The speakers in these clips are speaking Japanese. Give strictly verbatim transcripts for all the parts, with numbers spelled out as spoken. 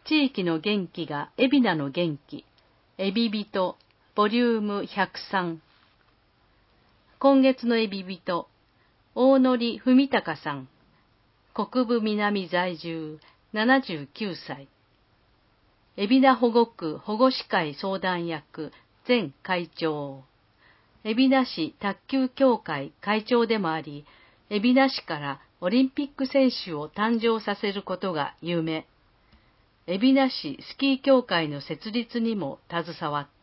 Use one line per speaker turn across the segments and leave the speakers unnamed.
地域の元気が海老名の元気、エビ人、ボリュームひゃくさん。今月のエビ人、大野文隆さん、国分南在住、ななじゅうきゅうさい。海老名保護区保護司会相談役、前会長。海老名市卓球協会会長でもあり、海老名市からオリンピック選手を誕生させることが有名。海老名市スキー協会の設立にも携わった。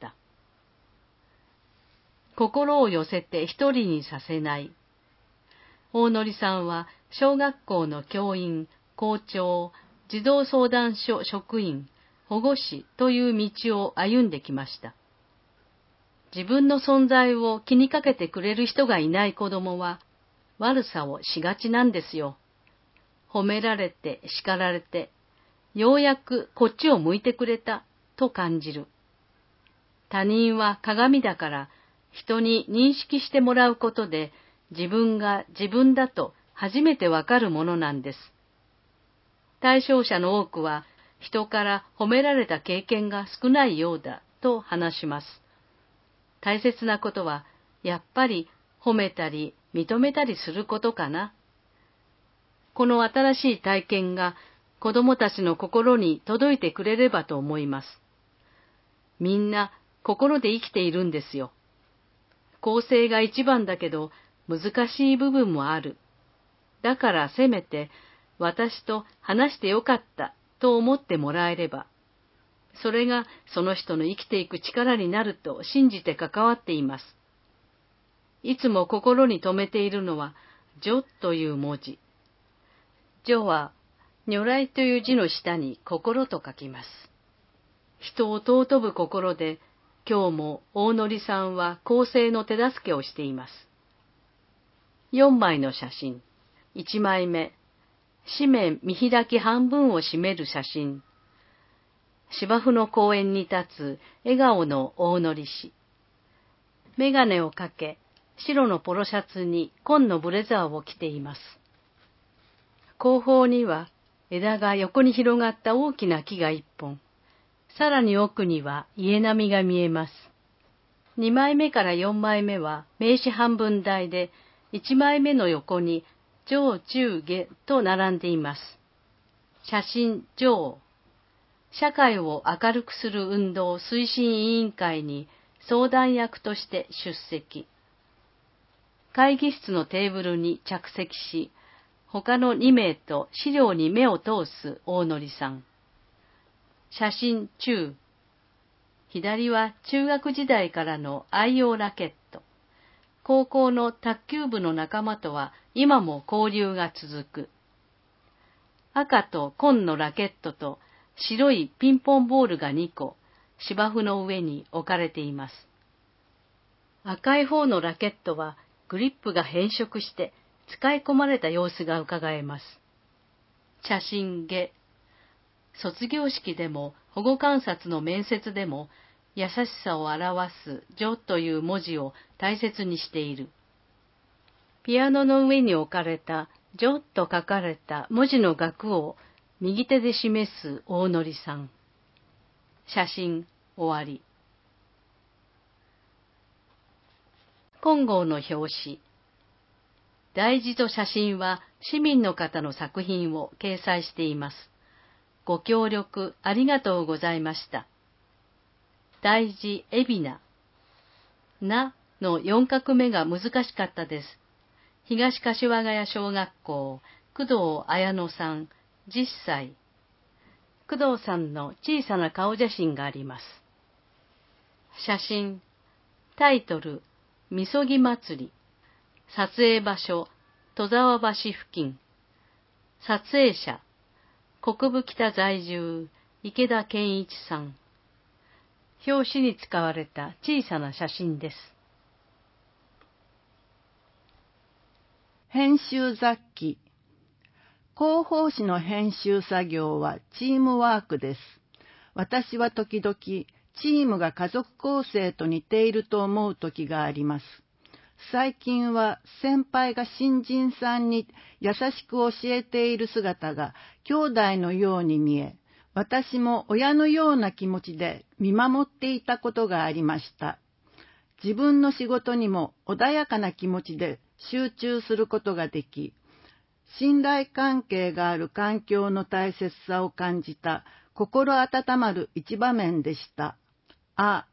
心を寄せて一人にさせない。大野さんは小学校の教員、校長、児童相談所職員、保護士という道を歩んできました。自分の存在を気にかけてくれる人がいない子供は悪さをしがちなんですよ。褒められて叱られて、ようやくこっちを向いてくれたと感じる。他人は鏡だから人に認識してもらうことで自分が自分だと初めてわかるものなんです。対象者の多くは人から褒められた経験が少ないようだと話します。大切なことはやっぱり褒めたり認めたりすることかな。この新しい体験が子供たちの心に届いてくれればと思います。みんな心で生きているんですよ。公正が一番だけど難しい部分もある。だからせめて私と話してよかったと思ってもらえれば、それがその人の生きていく力になると信じて関わっています。いつも心に留めているのは、女という文字。女は、如来という字の下に心と書きます。人を尊ぶ心で、今日も大野さんは公正の手助けをしています。よんまいの写真。いちまいめ。紙面見開き半分を占める写真。芝生の公園に立つ笑顔の大野氏。メガネをかけ、白のポロシャツに紺のブレザーを着ています。後方には枝が横に広がった大きな木が一本。さらに奥には家並みが見えます。にまいめからよんまいめは名刺半分大で、いちまいめの横に上中下と並んでいます。写真上。社会を明るくする運動推進委員会に相談役として出席。会議室のテーブルに着席し、他のにめいと資料に目を通す大野さん。写真中。左は中学時代からの愛用ラケット。高校の卓球部の仲間とは今も交流が続く。赤と紺のラケットと白いピンポンボールがにこ、芝生の上に置かれています。赤い方のラケットはグリップが変色して使い込まれた様子がうかがえます。写真下。卒業式でも保護観察の面接でも優しさを表す女という文字を大切にしている。ピアノの上に置かれた女と書かれた文字の額を右手で示す大野さん。写真終わり。今号の表紙。題字と写真は市民の方の作品を掲載しています。ご協力ありがとうございました。題字海老名。なのよん画目が難しかったです。東柏ヶ谷小学校、工藤綾乃さん、じゅっさい。工藤さんの小さな顔写真があります。写真。タイトル、みそぎ祭り。撮影場所、戸沢橋付近。撮影者、国分北在住、池田健一さん。表紙に使われた小さな写真です。
編集雑記。広報誌の編集作業はチームワークです。私は時々、チームが家族構成と似ていると思う時があります。最近は先輩が新人さんに優しく教えている姿が兄弟のように見え、 私も親のような気持ちで見守っていたことがありました。自分の仕事にも穏やかな気持ちで集中することができ、信頼関係がある環境の大切さを感じた心温まる一場面でした。あ、